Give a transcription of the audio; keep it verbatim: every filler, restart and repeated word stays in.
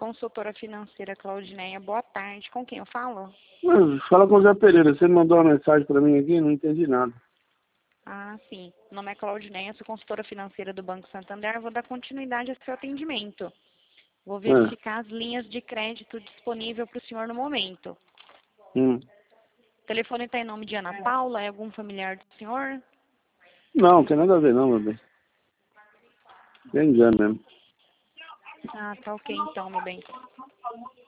consultora financeira Claudineia, boa tarde. Com quem eu falo? Não, fala com o Zé Pereira. Você mandou uma mensagem para mim aqui, não entendi nada. Ah, sim. Meu nome é Claudineia, sou consultora financeira do Banco Santander. Vou dar continuidade ao seu atendimento. Vou É. verificar as linhas de crédito disponível para o senhor no momento. Hum. O telefone está em nome de Ana Paula, é algum familiar do senhor? Não, não tem nada a ver não, meu bem. Bem já mesmo. Ah, tá ok então, meu bem.